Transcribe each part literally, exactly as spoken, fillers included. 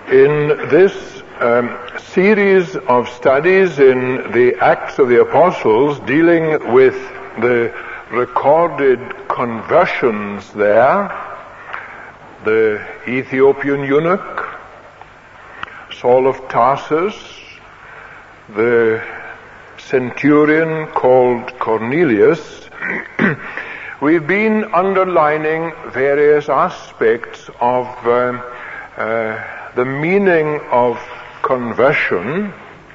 In this um, series of studies in the Acts of the Apostles dealing with the recorded conversions there, the Ethiopian eunuch, Saul of Tarsus, the centurion called Cornelius, we've been underlining various aspects of uh, uh, the meaning of conversion,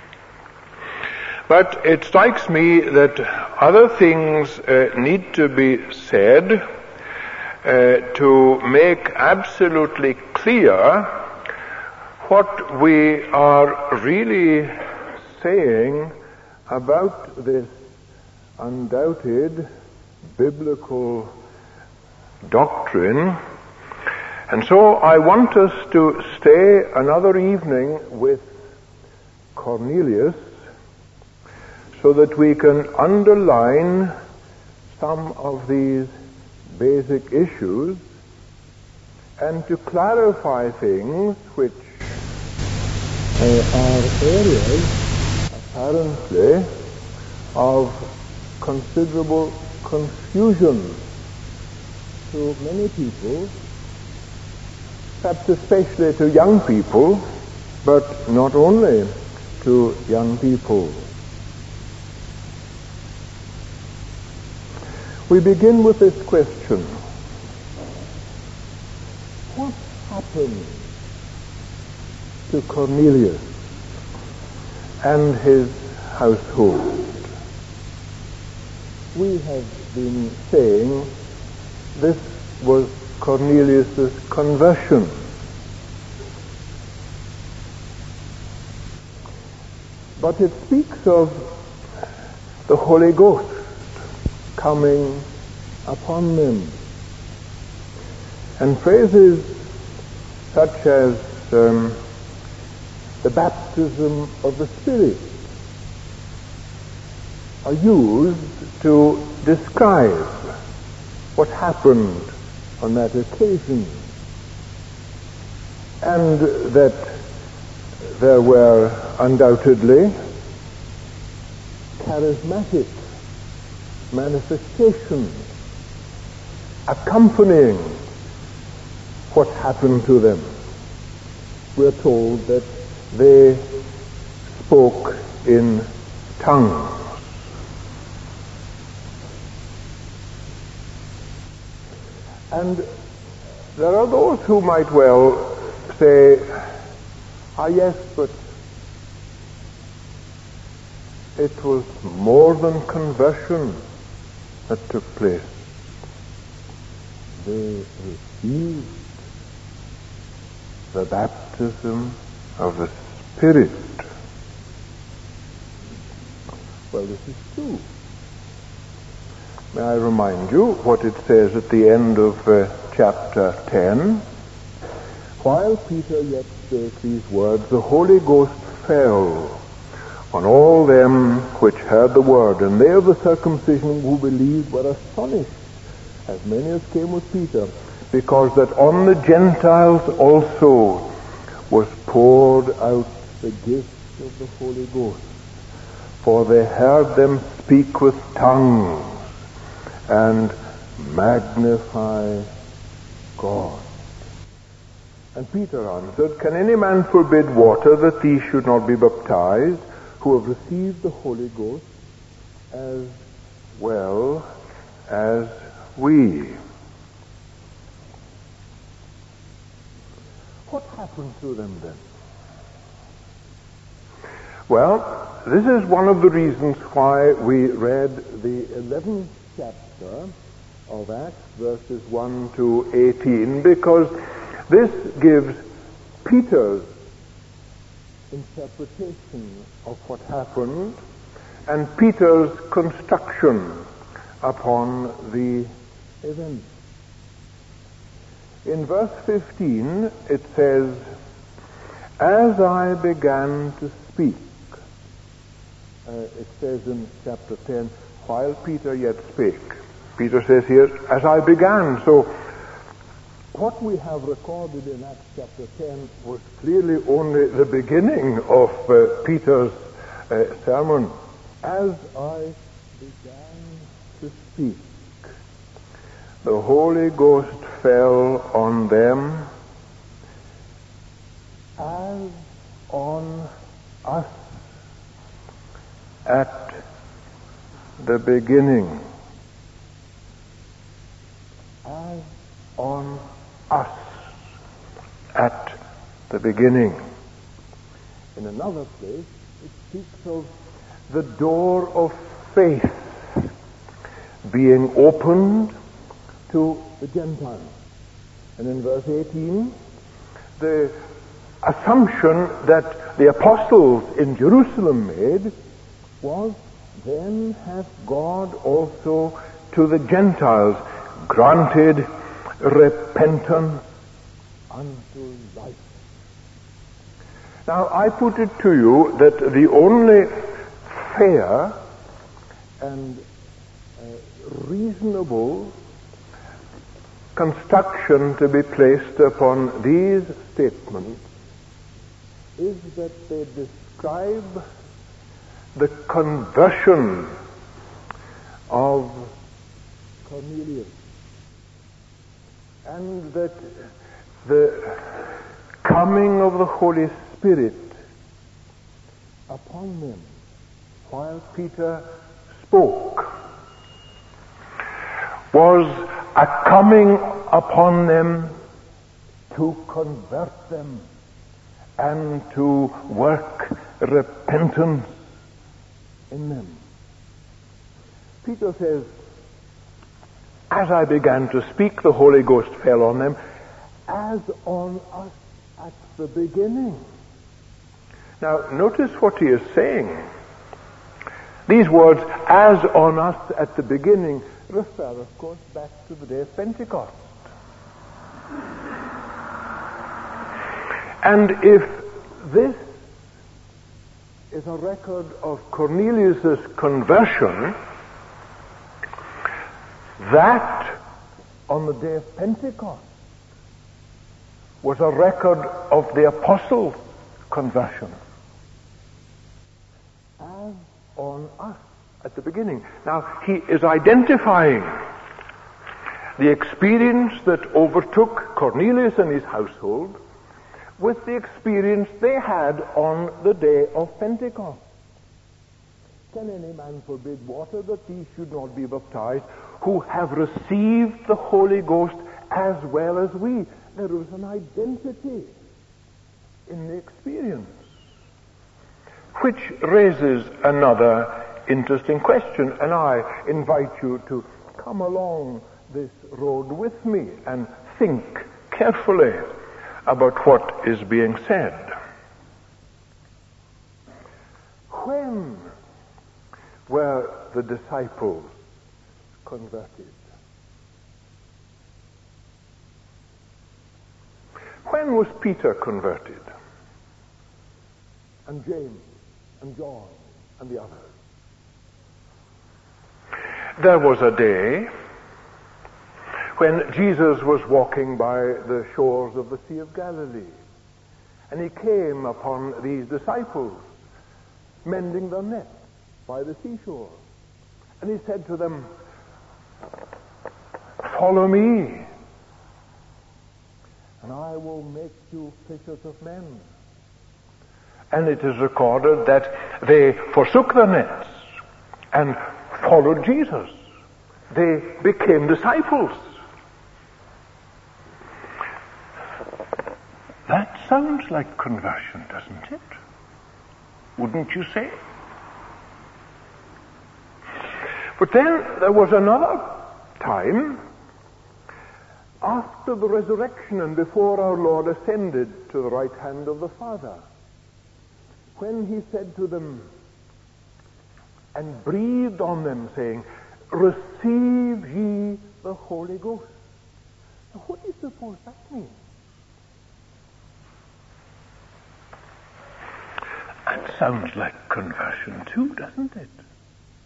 but it strikes me that other things uh, need to be said uh, to make absolutely clear what we are really saying about this undoubted biblical doctrine. And so I want us to stay another evening with Cornelius so that we can underline some of these basic issues and to clarify things which uh, are areas apparently of considerable confusion to many people, perhaps especially to young people, but not only to young people. We begin with this question: what happened to Cornelius and his household? We have been saying this was Cornelius' conversion. But it speaks of the Holy Ghost coming upon them. And phrases such as um, the baptism of the Spirit are used to describe what happened on that occasion, and that there were undoubtedly charismatic manifestations accompanying what happened to them. We're told that they spoke in tongues. And there are those who might well say, ah yes, but it was more than conversion that took place. They received the baptism of the Spirit. Well, this is true. May I remind you what it says at the end of uh, chapter ten? While Peter yet spake these words, the Holy Ghost fell on all them which heard the word, and they of the circumcision who believed were astonished, as many as came with Peter, because that on the Gentiles also was poured out the gift of the Holy Ghost. For they heard them speak with tongues and magnify God. And Peter answered, Can any man forbid water that these should not be baptized, who have received the Holy Ghost as well as we? What happened to them then? Well, this is one of the reasons why we read the eleventh chapter of Acts, verses one to eighteen, because this gives Peter's interpretation of what happened and Peter's construction upon the event. In verse fifteen it says, As I began to speak, uh, it says in chapter ten, while Peter yet spake. Peter says here, as I began. So What we have recorded in Acts chapter ten was clearly only the beginning of uh, Peter's uh, sermon. As I began to speak, the Holy Ghost fell on them as on us at the beginning. As on us at the beginning. In another place, it speaks of the door of faith being opened to the Gentiles. And in verse eighteen, the assumption that the apostles in Jerusalem made was, then hath God also to the Gentiles granted repentance unto life. Now, I put it to you that the only fair and uh, reasonable construction to be placed upon these statements is that they describe the conversion of Cornelius, and that the coming of the Holy Spirit upon them while Peter spoke was a coming upon them to convert them and to work repentance in them. Peter says, as I began to speak, the Holy Ghost fell on them as on us at the beginning. Now, notice what he is saying. These words, as on us at the beginning, refer, of course, back to the day of Pentecost. And if this is a record of Cornelius' conversion, that on the day of Pentecost was a record of the apostles' conversion. As on us at the beginning. Now, he is identifying the experience that overtook Cornelius and his household with the experience they had on the day of Pentecost. Can any man forbid water that these should not be baptized, who have received the Holy Ghost as well as we? There was an identity in the experience, which raises another interesting question, and I invite you to come along this road with me and think carefully about what is being said. When were the disciples converted? When was Peter converted? And James and John and the others? There was a day when Jesus was walking by the shores of the Sea of Galilee, and he came upon these disciples mending their nets by the seashore. And he said to them, "Follow me, and I will make you fishers of men." And it is recorded that they forsook their nets and followed Jesus. They became disciples. That sounds like conversion, doesn't it? Wouldn't you say? But then there was another time after the resurrection and before our Lord ascended to the right hand of the Father, when he said to them and breathed on them, saying, "Receive ye the Holy Ghost." Now, what do you suppose that means? That sounds like conversion too, doesn't it?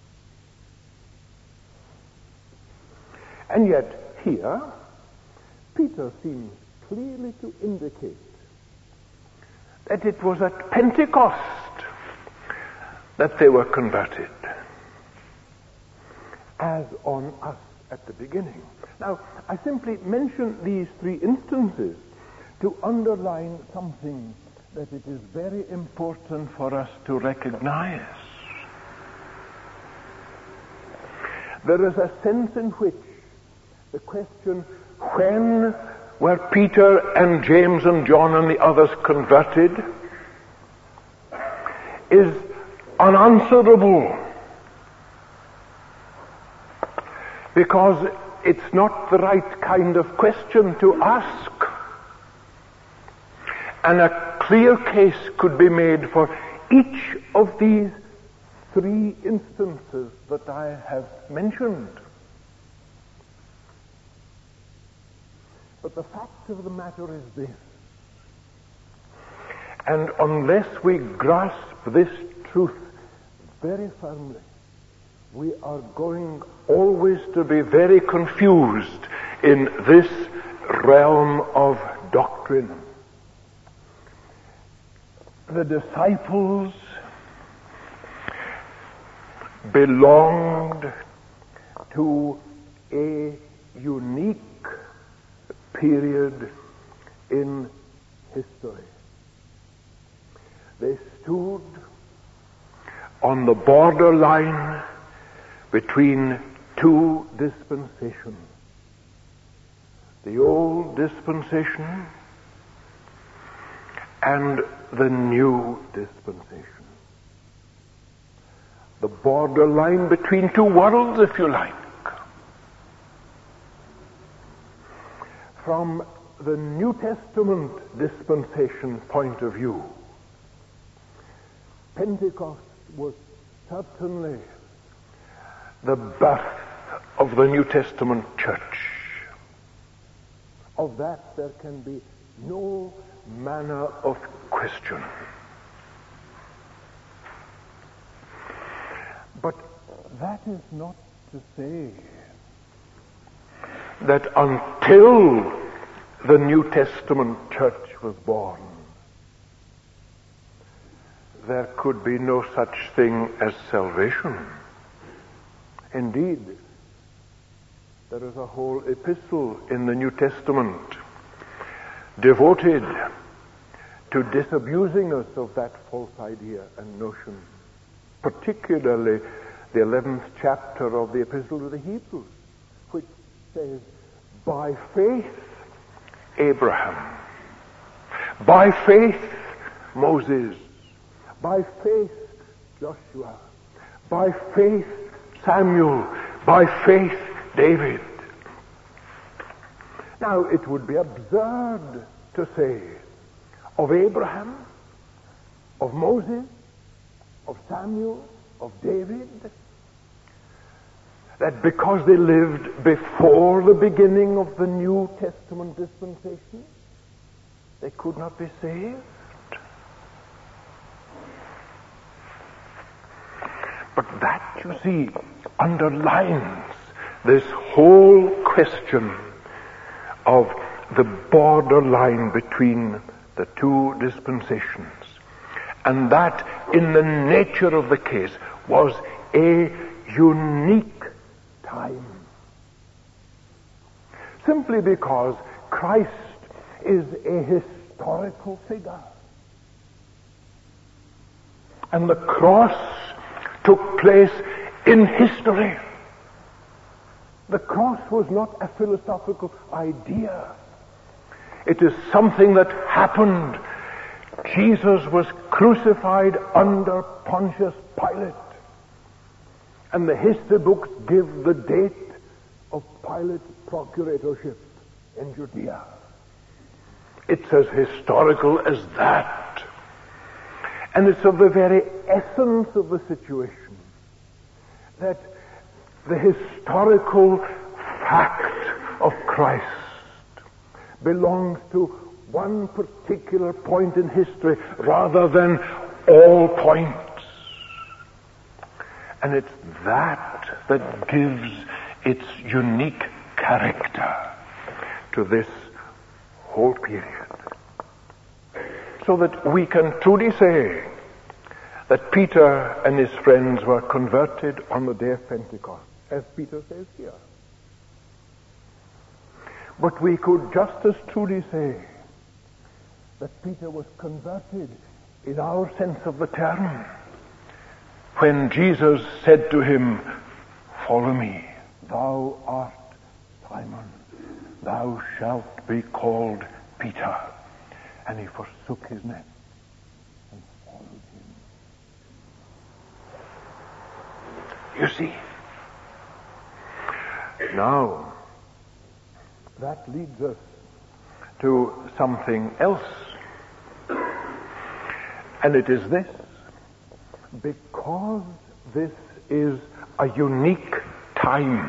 And yet, here, Peter seems clearly to indicate that it was at Pentecost that they were converted, as on us at the beginning. Now, I simply mention these three instances to underline something that it is very important for us to recognize. There is a sense in which the question, when were Peter and James and John and the others converted, is unanswerable, because it's not the right kind of question to ask. And a clear case could be made for each of these three instances that I have mentioned. But the fact of the matter is this, and unless we grasp this truth very firmly, we are going always to be very confused in this realm of doctrine. The disciples belonged to a unique period in history. They stood on the borderline between two dispensations. The old dispensation and the new dispensation. The borderline between two worlds, if you like. From the New Testament dispensation point of view, Pentecost was certainly the birth of the New Testament church. Of that there can be no manner of question. But that is not to say that until the New Testament church was born, there could be no such thing as salvation. Indeed, there is a whole epistle in the New Testament devoted to disabusing us of that false idea and notion, particularly the eleventh chapter of the epistle to the Hebrews, which says, by faith Abraham, by faith Moses, by faith Joshua, by faith Samuel, by faith David. Now, it would be absurd to say of Abraham, of Moses, of Samuel, of David, that because they lived before the beginning of the New Testament dispensation, they could not be saved. But that, you see, underlines this whole question of the borderline between the two dispensations. And that, in the nature of the case, was a unique time. Simply because Christ is a historical figure. And the cross took place in history. The cross was not a philosophical idea. It is something that happened. Jesus was crucified under Pontius Pilate. And the history books give the date of Pilate's procuratorship in Judea. It's as historical as that. And it's of the very essence of the situation that the historical fact of Christ belongs to one particular point in history rather than all points. And it's that that gives its unique character to this whole period. So that we can truly say that Peter and his friends were converted on the day of Pentecost, as Peter says here. But we could just as truly say that Peter was converted in our sense of the term when Jesus said to him, "Follow me, thou art Simon, thou shalt be called Peter." And he forsook his net and followed him. You see? Now, that leads us to something else. And it is this. Because this is a unique time,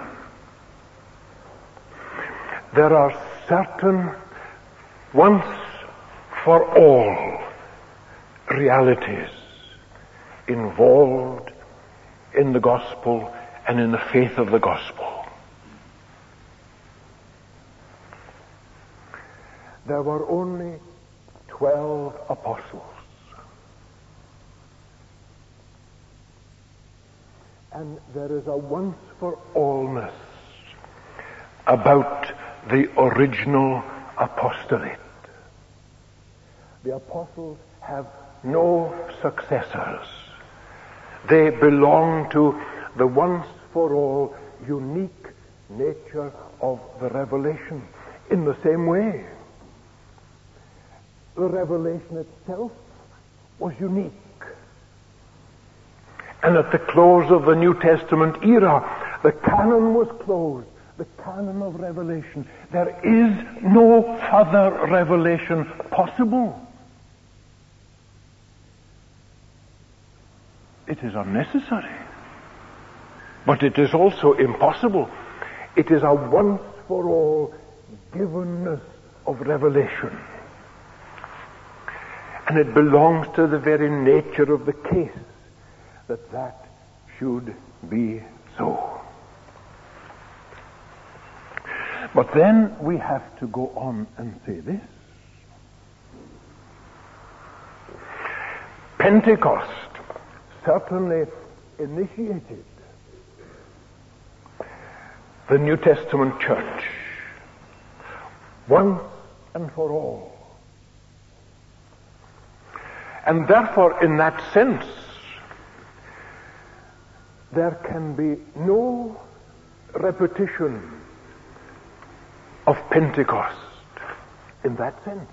there are certain, once for all, realities involved in the gospel and in the faith of the gospel. There were only twelve apostles. And there is a once-for-allness about the original apostolate. The apostles have no successors. They belong to the once-for-all unique nature of the revelation. In the same way, the revelation itself was unique. And at the close of the New Testament era, the canon was closed, the canon of revelation. There is no further revelation possible. It is unnecessary, but it is also impossible. It is a once-for-all givenness of revelation. And it belongs to the very nature of the case that that should be so. But then we have to go on and say this. Pentecost certainly initiated the New Testament church once and for all. And therefore, in that sense, there can be no repetition of Pentecost in that sense.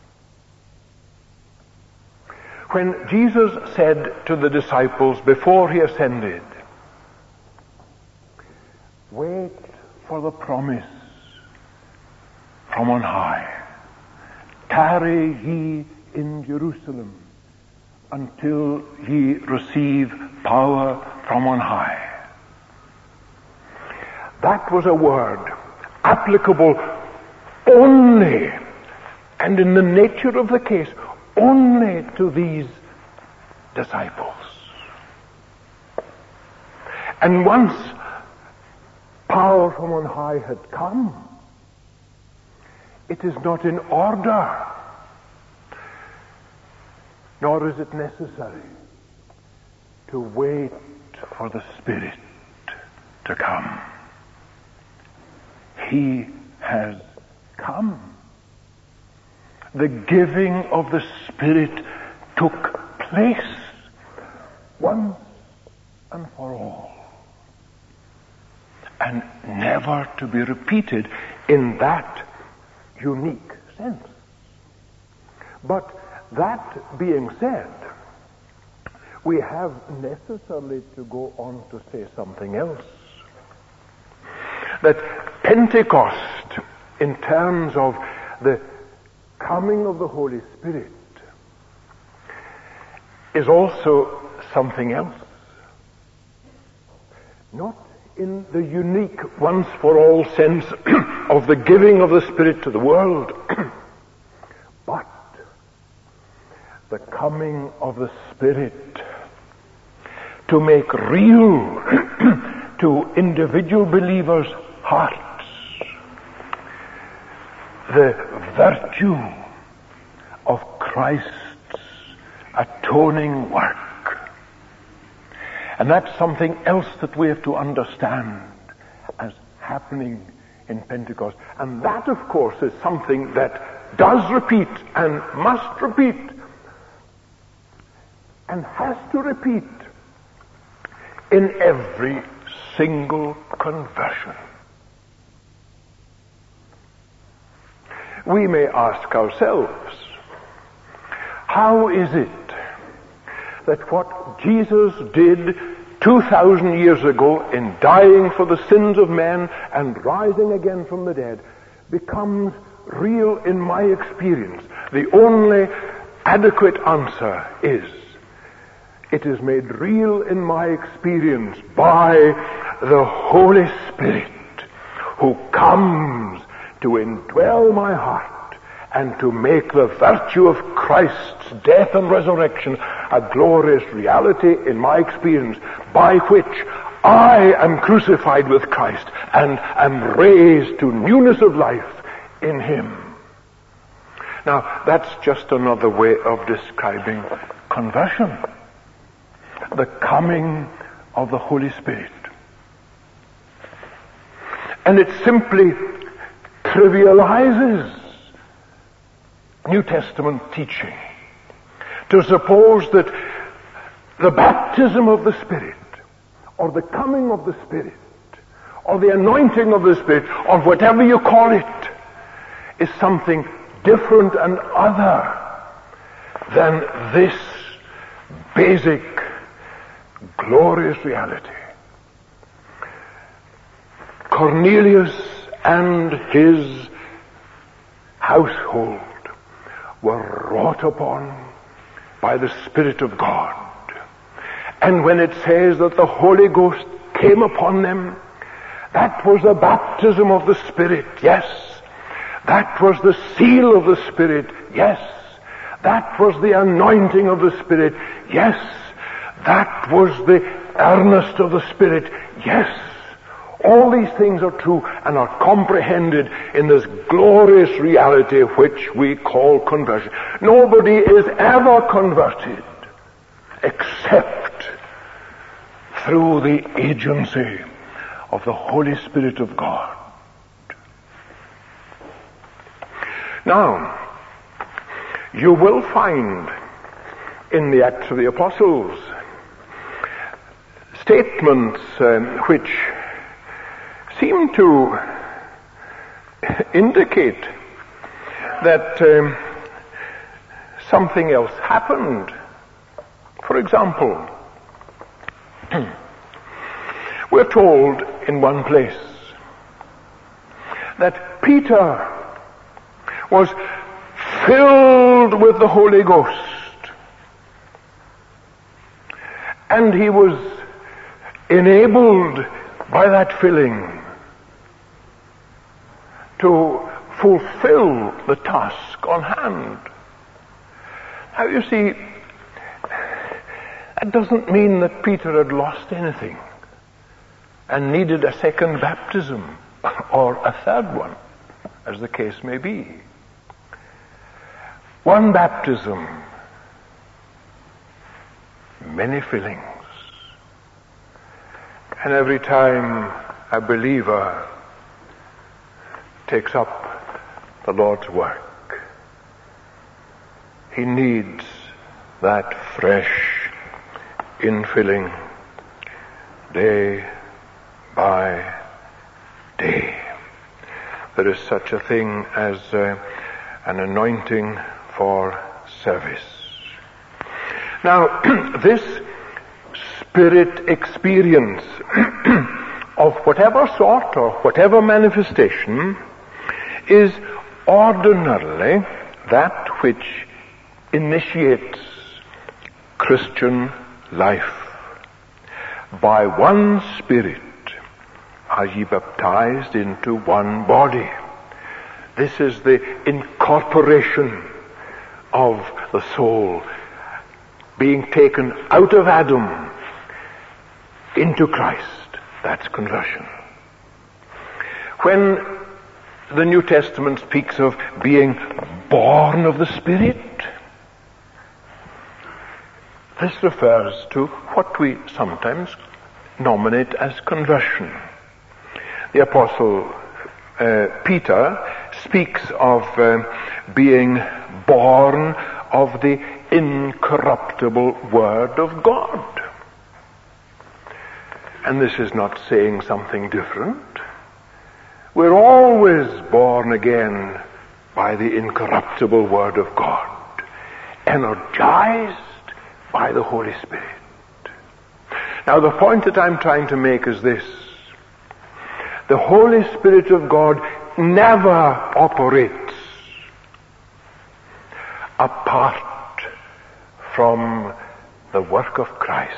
When Jesus said to the disciples before he ascended, "Wait for the promise from on high. Tarry ye in Jerusalem until ye receive power from on high." That was a word applicable only, and in the nature of the case, only to these disciples. And once power from on high had come, it is not in order, nor is it necessary to wait for the Spirit to come. He has come. The giving of the Spirit took place once and for all, and never to be repeated in that unique sense. But that being said, we have necessarily to go on to say something else. That Pentecost, in terms of the coming of the Holy Spirit, is also something else. Not in the unique once-for-all sense of the giving of the Spirit to the world, but the coming of the Spirit to make real to individual believers' hearts the virtue of Christ's atoning work. And that's something else that we have to understand as happening in Pentecost. And that, of course, is something that does repeat and must repeat and has to repeat in every single conversion. We may ask ourselves, how is it that what Jesus did two thousand years ago in dying for the sins of men and rising again from the dead becomes real in my experience? The only adequate answer is, it is made real in my experience by the Holy Spirit, who comes to indwell my heart and to make the virtue of Christ's death and resurrection a glorious reality in my experience, by which I am crucified with Christ and am raised to newness of life in Him. Now, that's just another way of describing conversion. The coming of the Holy Spirit. And it simply trivializes New Testament teaching to suppose that the baptism of the Spirit, or the coming of the Spirit, or the anointing of the Spirit, or whatever you call it, is something different and other than this basic, glorious reality. Cornelius and his household were wrought upon by the Spirit of God. And when it says that the Holy Ghost came upon them, that was the baptism of the Spirit, yes. That was the seal of the Spirit, yes. That was the anointing of the Spirit, yes. That was the earnest of the Spirit, yes. All these things are true and are comprehended in this glorious reality which we call conversion. Nobody is ever converted except through the agency of the Holy Spirit of God. Now, you will find in the Acts of the Apostles statements um, which seem to indicate that um, something else happened. For example, we're told in one place that Peter was filled with the Holy Ghost, and he was enabled by that filling to fulfill the task on hand. Now you see, that doesn't mean that Peter had lost anything and needed a second baptism or a third one, as the case may be. One baptism, many fillings. And every time a believer takes up the Lord's work, he needs that fresh infilling day by day. There is such a thing as uh, an anointing for service. Now, this Spirit experience of whatever sort or whatever manifestation is ordinarily that which initiates Christian life. By one Spirit are ye baptized into one body. This is the incorporation of the soul being taken out of Adam into Christ. That's conversion. When the New Testament speaks of being born of the Spirit. This refers to what we sometimes nominate as conversion. The Apostle uh, Peter speaks of uh, being born of the incorruptible Word of God. And this is not saying something different. We're always born again by the incorruptible Word of God, energized by the Holy Spirit. Now, the point that I'm trying to make is this. The Holy Spirit of God never operates apart from the work of Christ.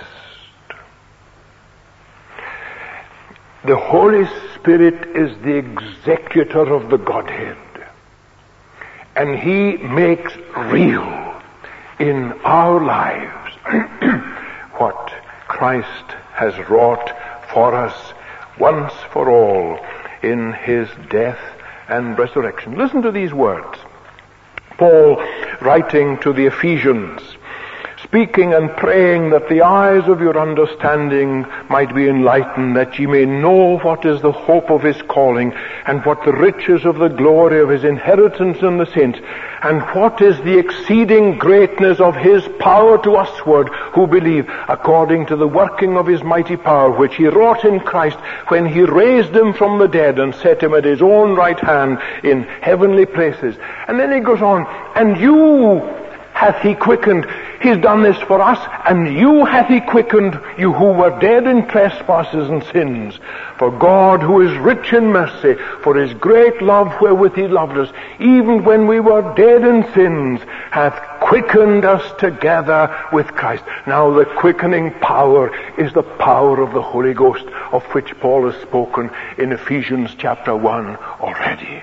The Holy Spirit is the executor of the Godhead, and He makes real in our lives what Christ has wrought for us once for all in His death and resurrection. Listen to these words. Paul, writing to the Ephesians, speaking and praying that the eyes of your understanding might be enlightened, that ye may know what is the hope of His calling, and what the riches of the glory of His inheritance in the saints, and what is the exceeding greatness of His power to usward who believe, according to the working of His mighty power, which He wrought in Christ when He raised Him from the dead and set Him at His own right hand in heavenly places. And then he goes on, and you hath He quickened. He's done this for us, and you hath He quickened, you who were dead in trespasses and sins. For God, who is rich in mercy, for His great love wherewith He loved us, even when we were dead in sins, hath quickened us together with Christ. Now the quickening power is the power of the Holy Ghost, of which Paul has spoken in Ephesians chapter one already.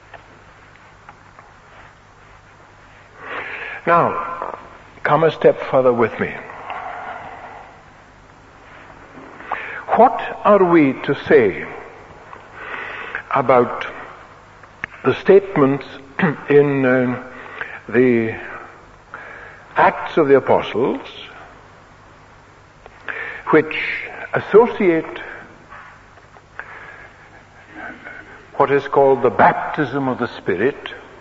Now, come a step further with me. What are we to say about the statements in uh, the Acts of the Apostles which associate what is called the baptism of the Spirit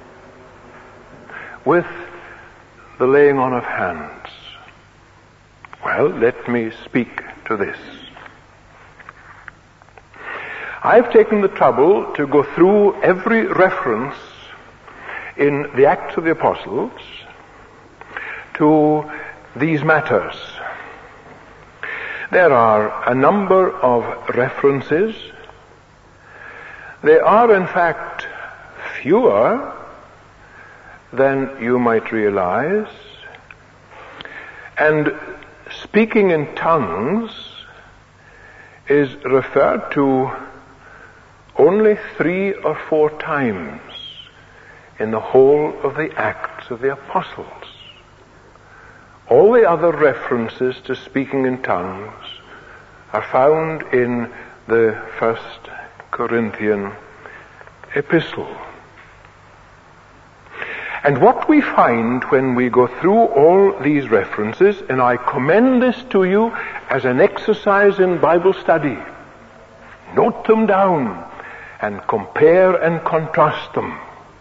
with the laying on of hands? Well, let me speak to this. I've taken the trouble to go through every reference in the Acts of the Apostles to these matters. There are a number of references. They are, in fact, fewer than you might realize. And speaking in tongues is referred to only three or four times in the whole of the Acts of the Apostles. All the other references to speaking in tongues are found in the First Corinthian epistle. And what we find when we go through all these references, and I commend this to you as an exercise in Bible study, note them down and compare and contrast them.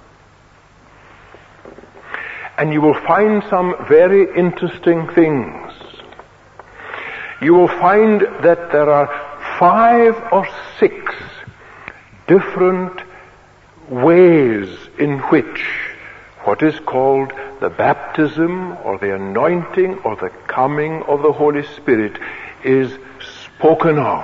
And you will find some very interesting things. You will find that there are five or six different ways in which what is called the baptism or the anointing or the coming of the Holy Spirit is spoken of.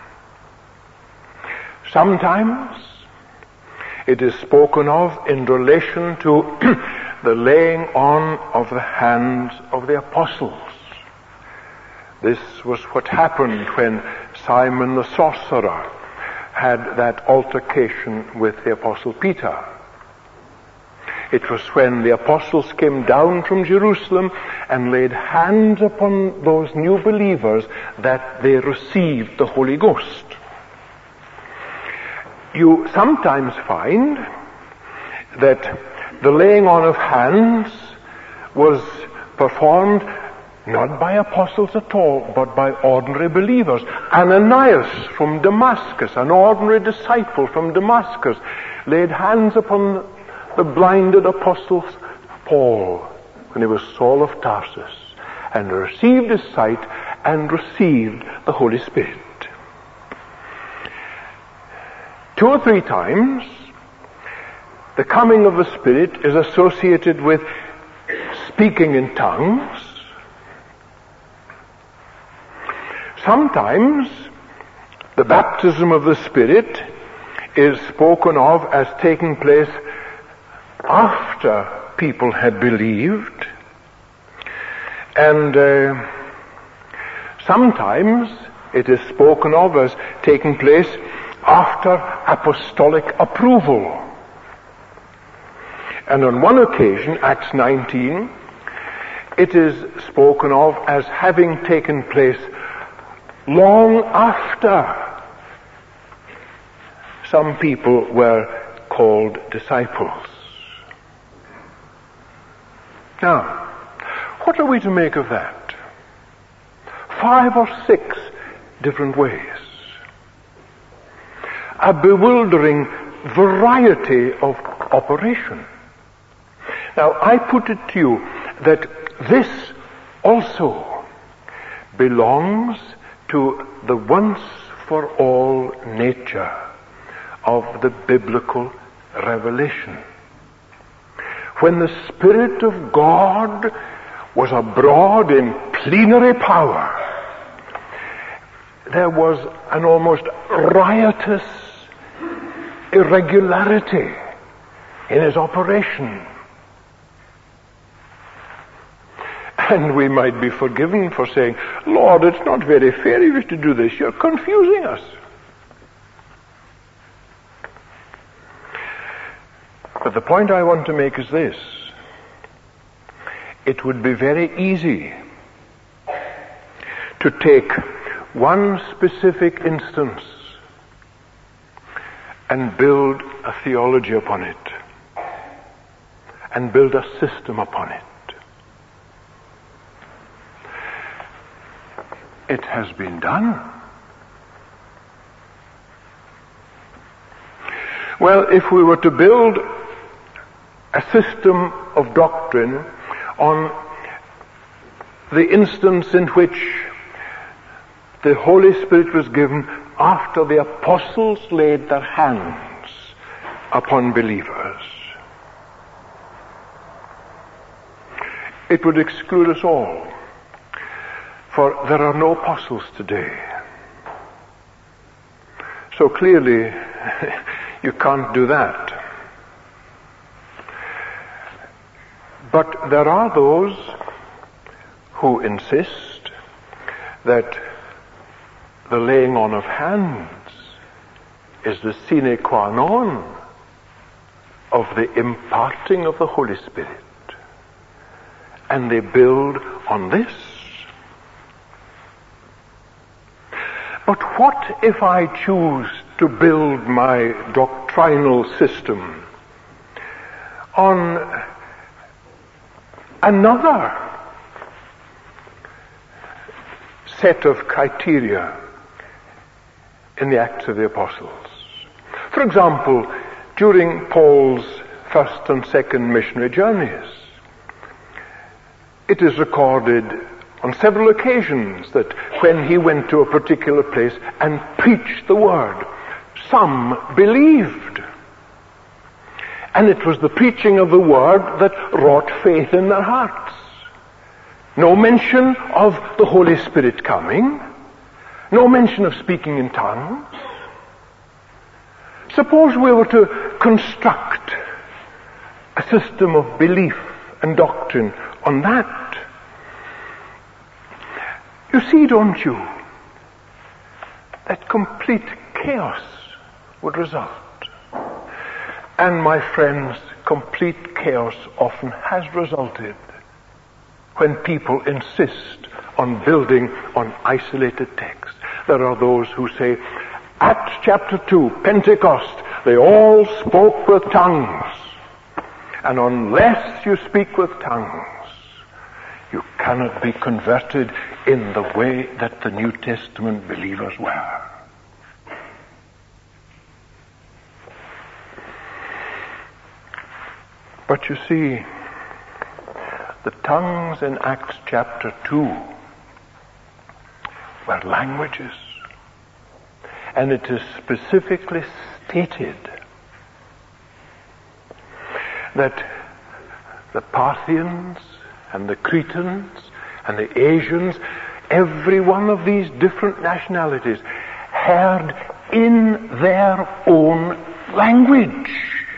Sometimes it is spoken of in relation to the laying on of the hands of the apostles. This was what happened when Simon the sorcerer had that altercation with the apostle Peter. It was when the apostles came down from Jerusalem and laid hands upon those new believers that they received the Holy Ghost. you sometimes find that the laying on of hands was performed not by apostles at all, but by ordinary believers. Ananias from Damascus, an ordinary disciple from Damascus, laid hands upon the blinded apostle Paul when he was Saul of Tarsus, and received his sight and received the Holy Spirit. Two or three times, the coming of the Spirit is associated with speaking in tongues. Sometimes the baptism of the Spirit is spoken of as taking place after people had believed. And uh, sometimes it is spoken of as taking place after apostolic approval. And on one occasion, Acts nineteen, it is spoken of as having taken place long after some people were called disciples. Now, what are we to make of that? Five or six different ways. A bewildering variety of operation. Now, I put it to you that this also belongs to the once for all nature of the biblical revelation. When the Spirit of God was abroad in plenary power, there was an almost riotous irregularity in his operation. And we might be forgiven for saying, Lord, it's not very fair of you to do this. You're confusing us. But the point I want to make is this. It would be very easy to take one specific instance and build a theology upon it, and build a system upon it. It has been done. Well, if we were to build a system of doctrine on the instance in which the Holy Spirit was given after the apostles laid their hands upon believers, it would exclude us all. For there are no apostles today. So clearly, you can't do that. But there are those who insist that the laying on of hands is the sine qua non of the imparting of the Holy Spirit. And they build on this. But what if I choose to build my doctrinal system on another set of criteria in the Acts of the Apostles? For example, during Paul's first and second missionary journeys, it is recorded on several occasions that when he went to a particular place and preached the word, some believed. And it was the preaching of the word that wrought faith in their hearts. No mention of the Holy Spirit coming. No mention of speaking in tongues. Suppose we were to construct a system of belief and doctrine on that. You see, don't you, that complete chaos would result. And my friends, complete chaos often has resulted when people insist on building on isolated texts. There are those who say, Acts chapter two, Pentecost, they all spoke with tongues. And unless you speak with tongues, you cannot be converted in the way that the New Testament believers were. But you see, the tongues in Acts chapter two were languages. And it is specifically stated that the Parthians and the Cretans and the Asians, every one of these different nationalities, heard in their own language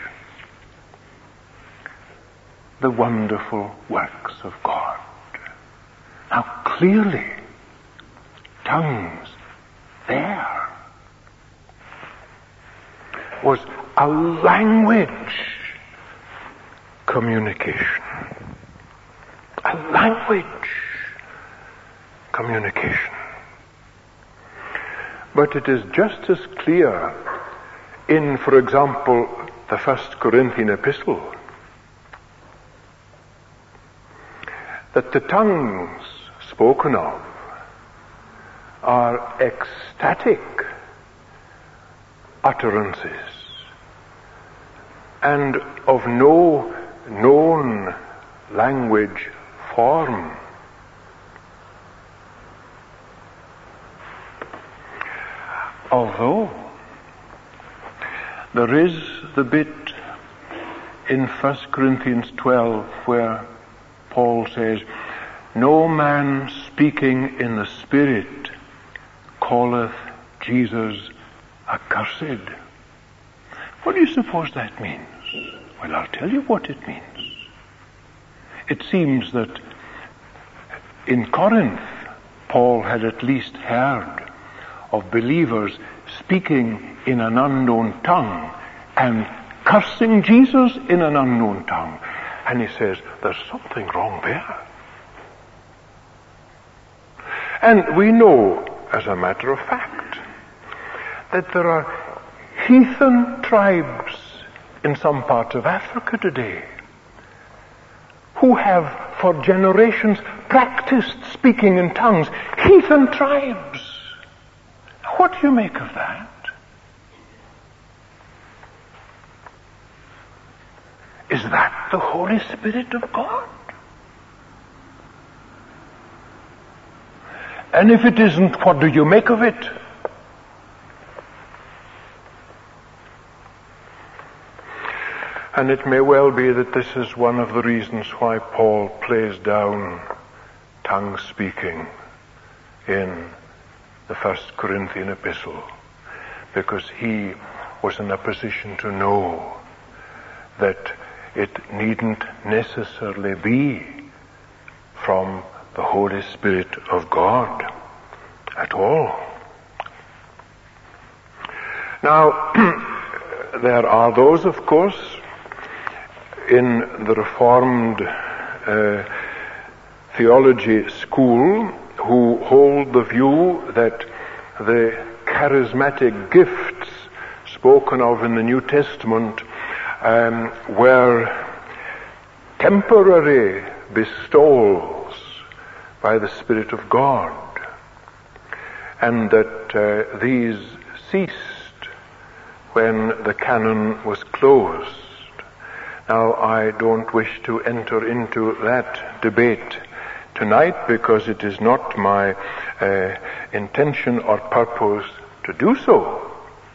the wonderful works of God. Now clearly, tongues there was a language communication. A language communication. But it is just as clear in, for example, the First Corinthian epistle, that the tongues spoken of are ecstatic utterances and of no known language form. Although there is the bit in First Corinthians twelve where Paul says, "No man speaking in the Spirit calleth Jesus accursed." What do you suppose that means? Well, I'll tell you what it means. It seems that in Corinth, Paul had at least heard of believers speaking in an unknown tongue and cursing Jesus in an unknown tongue. And he says, there's something wrong there. And we know, as a matter of fact, that there are heathen tribes in some parts of Africa today who have for generations practiced speaking in tongues. Heathen tribes. What do you make of that? Is that the Holy Spirit of God? And if it isn't, what do you make of it? And it may well be that this is one of the reasons why Paul plays down tongue speaking in the First Corinthian epistle, because he was in a position to know that it needn't necessarily be from the Holy Spirit of God at all. Now, there are those, of course, in the Reformed uh, theology school who hold the view that the charismatic gifts spoken of in the New Testament um, were temporary bestowals by the Spirit of God, and that uh, these ceased when the canon was closed. Now, I don't wish to enter into that debate tonight, because it is not my uh, intention or purpose to do so.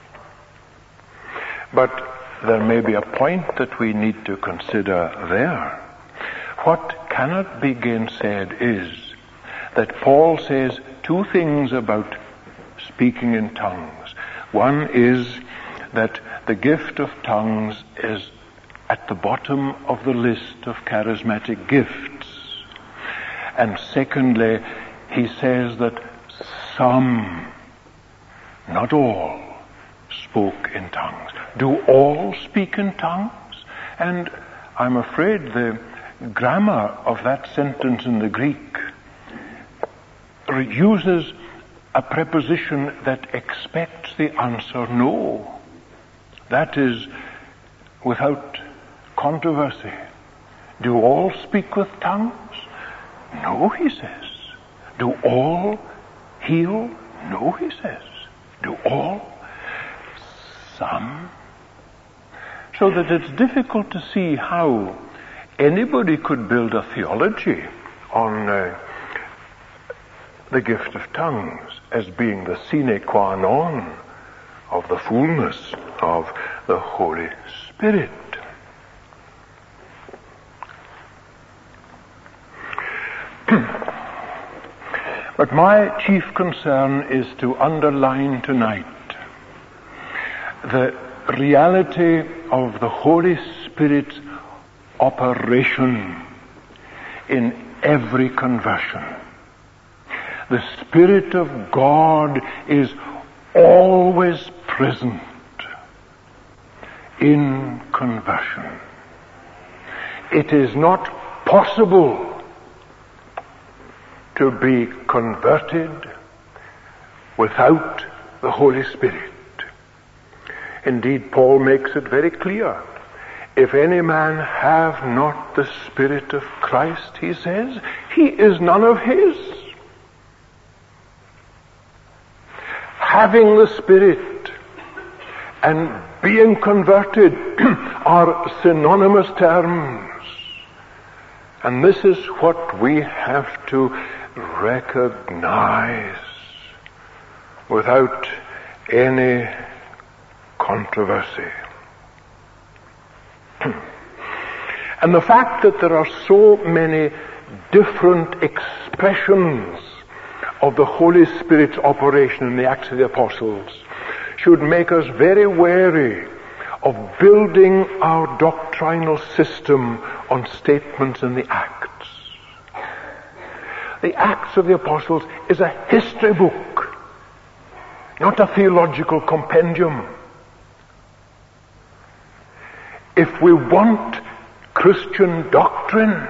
But there may be a point that we need to consider there. What cannot be gainsaid is that Paul says two things about speaking in tongues. One is that the gift of tongues is at the bottom of the list of charismatic gifts. And secondly, he says that some, not all, spoke in tongues. Do all speak in tongues? And I'm afraid the grammar of that sentence in the Greek uses a preposition that expects the answer no. That is without controversy. Do all speak with tongues? No, he says. Do all heal? No, he says. Do all? Some. So that it's difficult to see how anybody could build a theology on uh, the gift of tongues as being the sine qua non of the fullness of the Holy Spirit. But my chief concern is to underline tonight the reality of the Holy Spirit's operation in every conversion. The Spirit of God is always present in conversion. It is not possible to be converted without the Holy Spirit. Indeed, Paul makes it very clear. If any man have not the Spirit of Christ, he says, he is none of his. Having the Spirit and being converted are synonymous terms. And this is what we have to recognize without any controversy. And the fact that there are so many different expressions of the Holy Spirit's operation in the Acts of the Apostles should make us very wary of building our doctrinal system on statements in the Acts. The Acts of the Apostles is a history book, not a theological compendium. If we want Christian doctrine,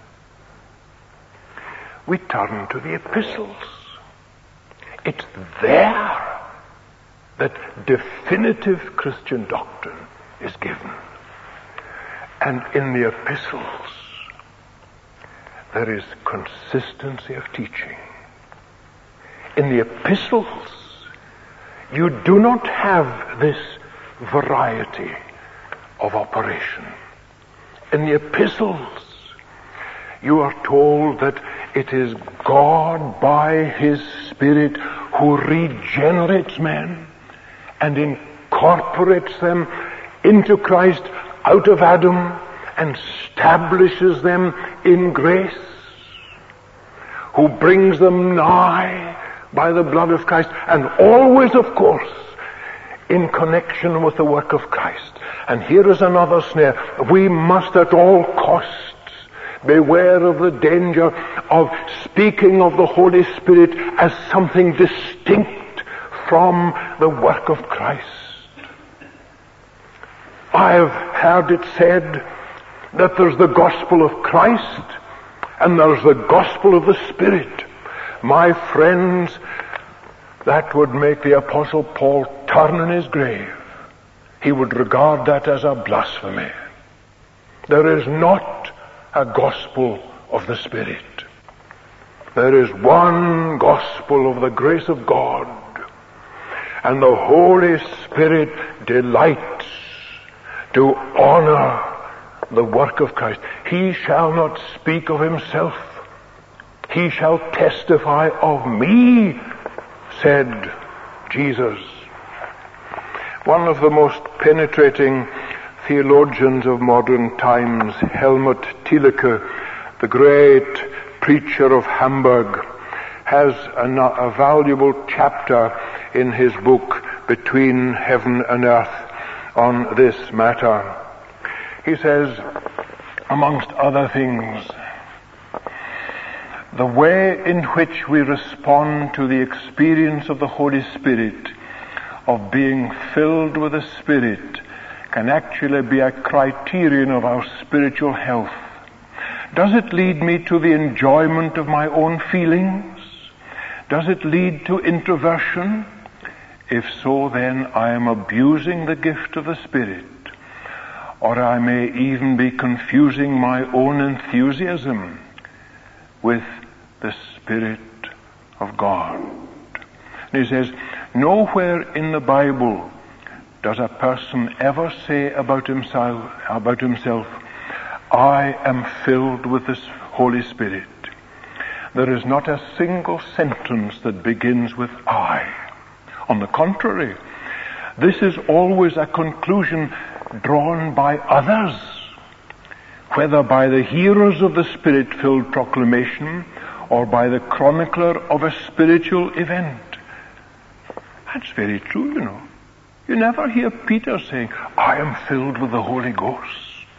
we turn to the epistles. It's there that definitive Christian doctrine is given. And in the epistles, there is consistency of teaching. In the epistles, you do not have this variety of operation. In the epistles, you are told that it is God by His Spirit who regenerates men and incorporates them into Christ out of Adam and establishes them in grace, who brings them nigh by the blood of Christ, and always, of course, in connection with the work of Christ. And here is another snare. We must at all costs beware of the danger of speaking of the Holy Spirit as something distinct from the work of Christ. I have heard it said that there's the gospel of Christ and there's the gospel of the Spirit. My friends, that would make the Apostle Paul turn in his grave. He would regard that as a blasphemy. There is not a gospel of the Spirit. There is one gospel of the grace of God, and the Holy Spirit delights to honor the work of Christ. He shall not speak of himself. He shall testify of me, said Jesus. One of the most penetrating theologians of modern times, Helmut Thielicke, the great preacher of Hamburg, has a, a valuable chapter in his book, Between Heaven and Earth, on this matter. He says, amongst other things, the way in which we respond to the experience of the Holy Spirit, of being filled with the Spirit, can actually be a criterion of our spiritual health. Does it lead me to the enjoyment of my own feelings? Does it lead to introversion? If so, then I am abusing the gift of the Spirit. Or I may even be confusing my own enthusiasm with the Spirit of God. And he says, nowhere in the Bible does a person ever say about himself, about himself, I am filled with the Holy Spirit. There is not a single sentence that begins with I. On the contrary, this is always a conclusion drawn by others, whether by the hearers of the Spirit-filled proclamation or by the chronicler of a spiritual event. That's very true, you know. You never hear Peter saying, I am filled with the Holy Ghost.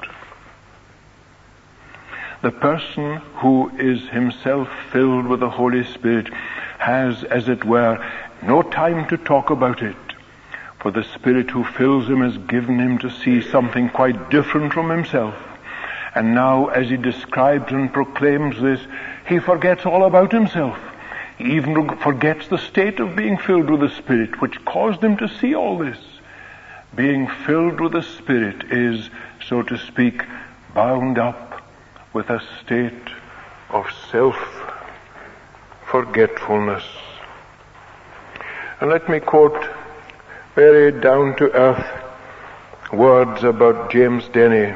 The person who is himself filled with the Holy Spirit has, as it were, no time to talk about it. For the Spirit who fills him has given him to see something quite different from himself. And now, as he describes and proclaims this, he forgets all about himself. He even forgets the state of being filled with the Spirit, which caused him to see all this. Being filled with the Spirit is, so to speak, bound up with a state of self-forgetfulness. And let me quote very down-to-earth words about James Denney.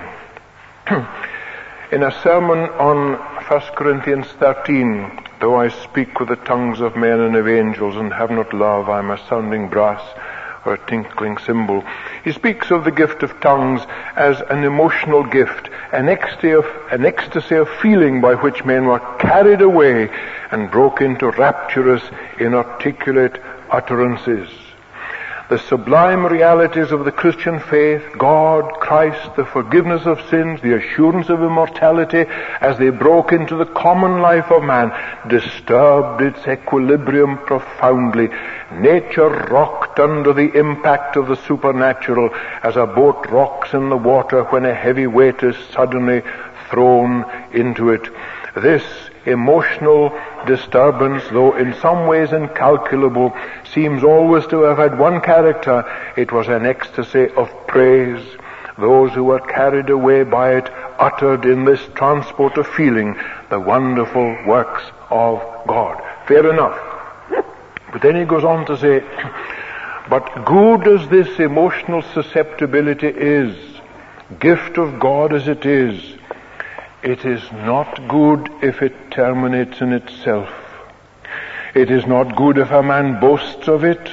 In a sermon on First Corinthians thirteen, though I speak with the tongues of men and of angels and have not love, I am a sounding brass or a tinkling cymbal. He speaks of the gift of tongues as an emotional gift, an ecstasy of, an ecstasy of feeling by which men were carried away and broke into rapturous, inarticulate utterances. The sublime realities of the Christian faith, God, Christ, the forgiveness of sins, the assurance of immortality, as they broke into the common life of man, disturbed its equilibrium profoundly. Nature rocked under the impact of the supernatural as a boat rocks in the water when a heavy weight is suddenly thrown into it. This emotional disturbance, though in some ways incalculable, seems always to have had one character. It was an ecstasy of praise. Those who were carried away by it uttered in this transport of feeling the wonderful works of God. Fair enough. But then he goes on to say, but good as this emotional susceptibility is, gift of God as it is, it is not good if it terminates in itself. It is not good if a man boasts of it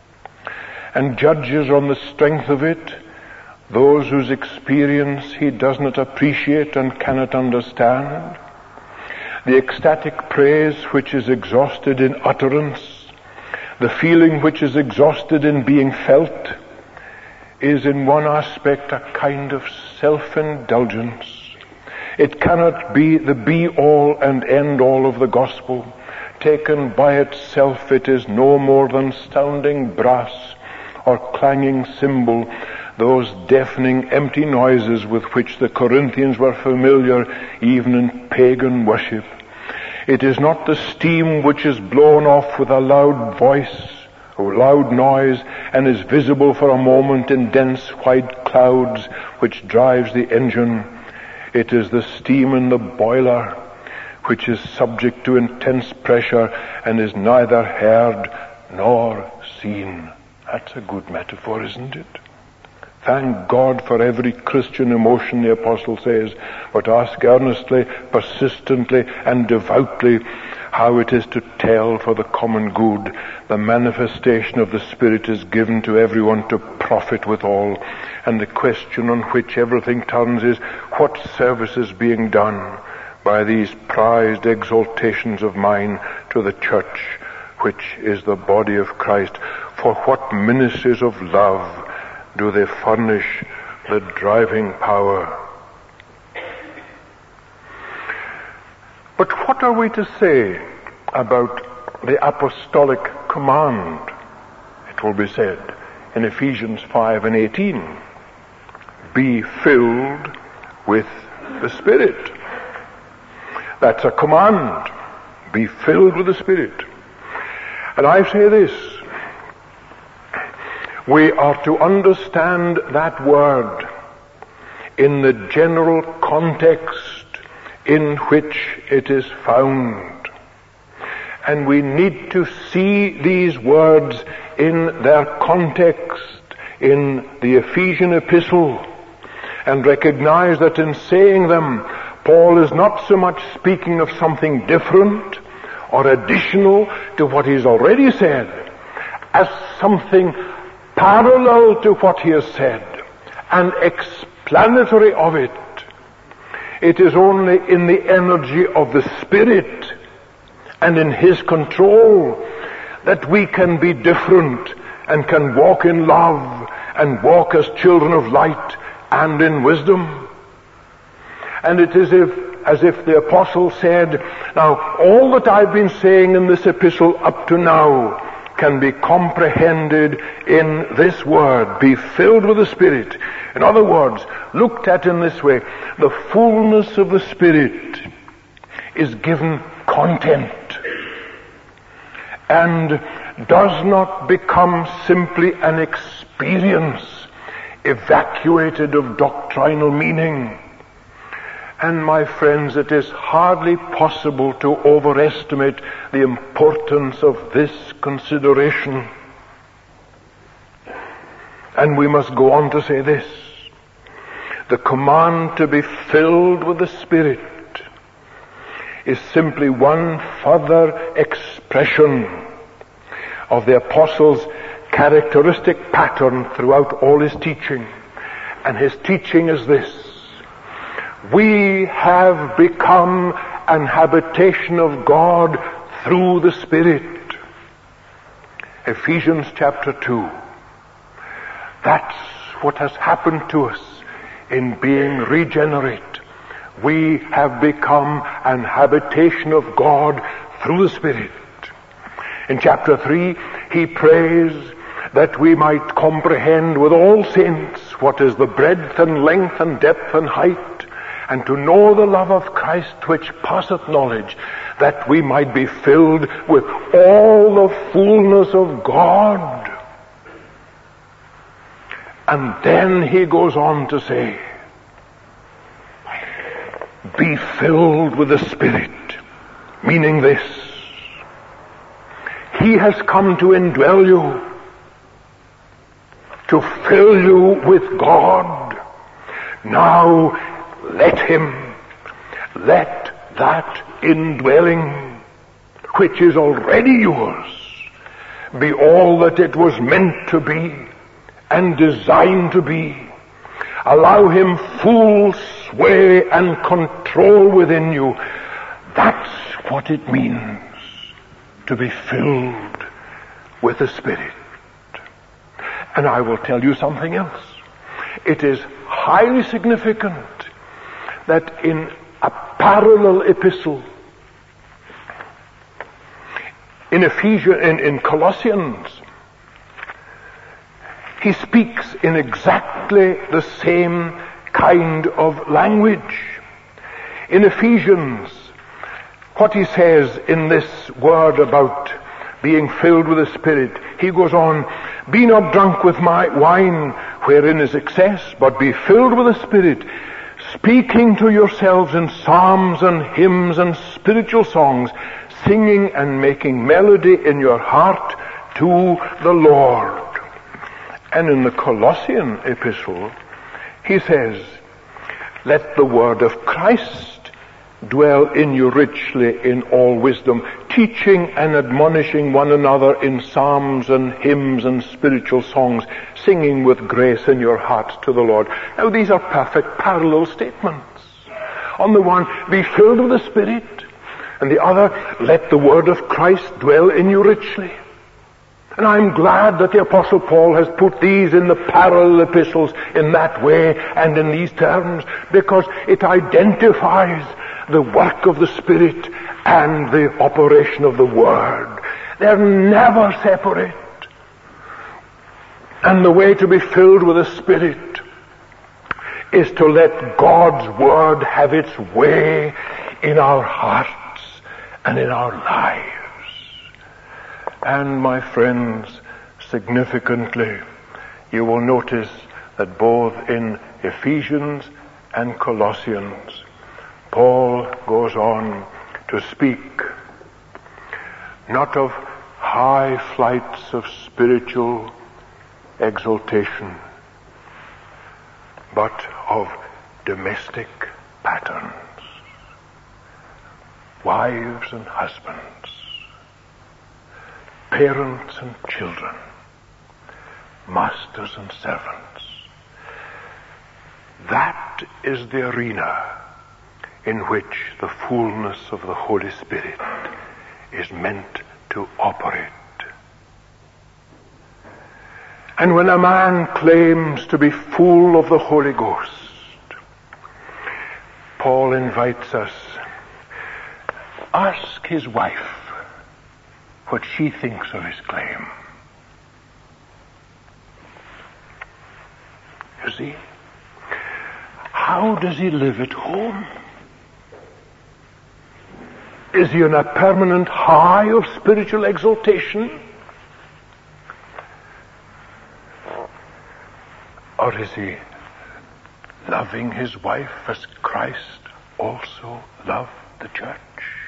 and judges on the strength of it those whose experience he does not appreciate and cannot understand. The ecstatic praise which is exhausted in utterance, the feeling which is exhausted in being felt, is in one aspect a kind of self-indulgence. It cannot be the be-all and end-all of the gospel. Taken by itself, it is no more than sounding brass or clanging cymbal, those deafening empty noises with which the Corinthians were familiar even in pagan worship. It is not the steam which is blown off with a loud voice or loud noise and is visible for a moment in dense white clouds which drives the engine. It is the steam in the boiler which is subject to intense pressure and is neither heard nor seen. That's a good metaphor, isn't it? Thank God for every Christian emotion, the apostle says, but ask earnestly, persistently, and devoutly how it is to tell for the common good. The manifestation of the Spirit is given to everyone to profit withal. And the question on which everything turns is, what service is being done by these prized exaltations of mine to the church, which is the body of Christ? For what ministries of love do they furnish the driving power? But what are we to say about the apostolic command? It will be said in Ephesians five and eighteen, be filled with the Spirit. That's a command. Be filled with the Spirit. And I say this, we are to understand that word in the general context in which it is found. And we need to see these words in their context in the Ephesian epistle and recognize that in saying them, Paul is not so much speaking of something different or additional to what he's already said as something parallel to what he has said and explanatory of it. It is only in the energy of the Spirit and in His control that we can be different and can walk in love and walk as children of light and in wisdom. And it is if, as if the apostle said, now all that I've been saying in this epistle up to now can be comprehended in this word, be filled with the Spirit. In other words, looked at in this way, the fullness of the Spirit is given content and does not become simply an experience evacuated of doctrinal meaning. And my friends, it is hardly possible to overestimate the importance of this consideration. And we must go on to say this. The command to be filled with the Spirit is simply one further expression of the apostle's characteristic pattern throughout all his teaching. And his teaching is this: we have become an habitation of God through the Spirit. Ephesians chapter two. That's what has happened to us in being regenerate. We have become an habitation of God through the Spirit. In chapter three, he prays that we might comprehend with all saints what is the breadth and length and depth and height, and to know the love of Christ which passeth knowledge, that we might be filled with all the fullness of God. And then he goes on to say, be filled with the Spirit, meaning this: He has come to indwell you, to fill you with God. Now let Him, let that indwelling, which is already yours, be all that it was meant to be and designed to be. Allow Him full sway and control within you. That's what it means to be filled with the Spirit. And I will tell you something else. It is highly significant that in a parallel epistle, in Ephesians, in, in Colossians, he speaks in exactly the same kind of language. In Ephesians, what he says in this word about being filled with the Spirit, he goes on, be not drunk with my wine, wherein is excess, but be filled with the Spirit, speaking to yourselves in psalms and hymns and spiritual songs, singing and making melody in your heart to the Lord. And in the Colossian epistle, he says, let the word of Christ dwell in you richly in all wisdom, teaching and admonishing one another in psalms and hymns and spiritual songs, singing with grace in your hearts to the Lord. Now these are perfect parallel statements. On the one, be filled with the Spirit, and the other, let the word of Christ dwell in you richly. And I'm glad that the Apostle Paul has put these in the parallel epistles in that way and in these terms, because it identifies the work of the Spirit and the operation of the Word. They're never separate. And the way to be filled with the Spirit is to let God's Word have its way in our hearts and in our lives. And my friends, significantly, you will notice that both in Ephesians and Colossians, Paul goes on to speak not of high flights of spiritual exaltation, but of domestic patterns. Wives and husbands, parents and children, masters and servants. That is the arena in which the fullness of the Holy Spirit is meant to operate. And when a man claims to be full of the Holy Ghost, Paul invites us, ask his wife what she thinks of his claim. You see, how does he live at home? Is he on a permanent high of spiritual exaltation? Or is he loving his wife as Christ also loved the church?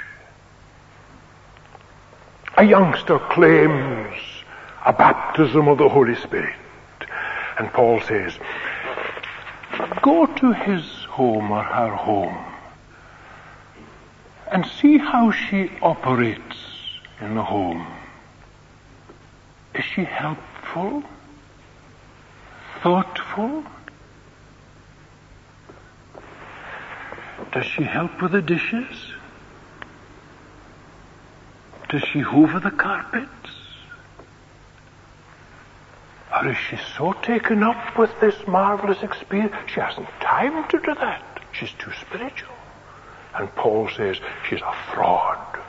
A youngster claims a baptism of the Holy Spirit. And Paul says, go to his home or her home and see how she operates in the home. Is she helpful? Thoughtful? Does she help with the dishes? Does she hoover the carpets? Or is she so taken up with this marvelous experience, she hasn't time to do that. She's too spiritual. And Paul says she's a fraud.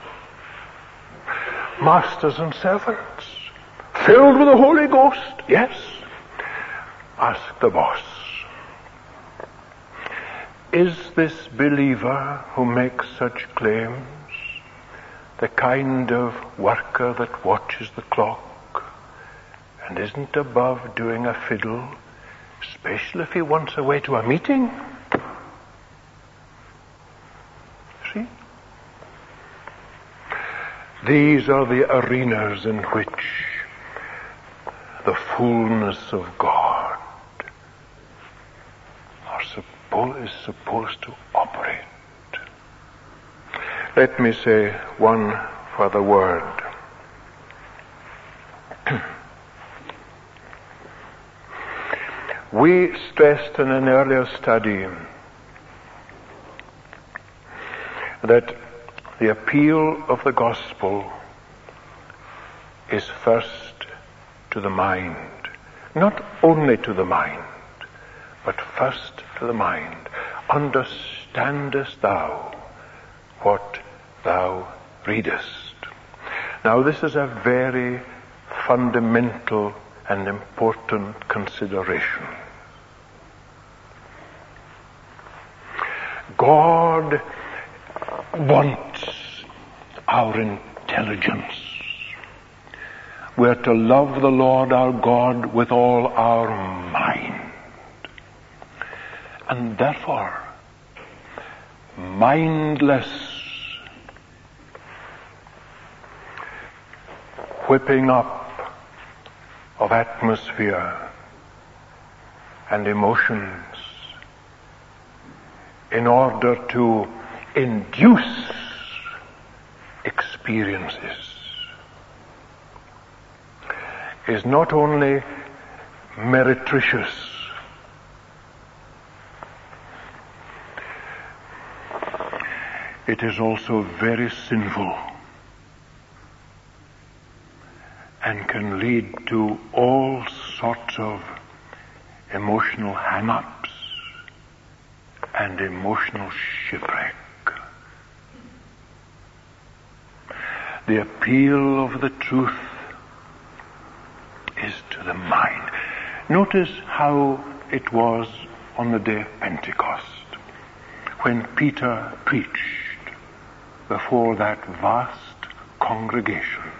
Masters and servants, filled with the Holy Ghost, yes. Ask the boss. Is this believer who makes such claims the kind of worker that watches the clock and isn't above doing a fiddle, especially if he wants away to a meeting? See? These are the arenas in which the fullness of God are suppo- is supposed to operate. Let me say one further word. We stressed in an earlier study that the appeal of the gospel is first to the mind. Not only to the mind, but first to the mind. Understandest thou what thou readest? Now this is a very fundamental and important consideration. God wants our intelligence. We are to love the Lord our God with all our mind. And therefore, mindless whipping up of atmosphere and emotions in order to induce experiences is not only meretricious, it is also very sinful and can lead to all sorts of emotional hang-ups and emotional shipwreck. The appeal of the truth is to the mind. Notice how it was on the day of Pentecost when Peter preached before that vast congregation.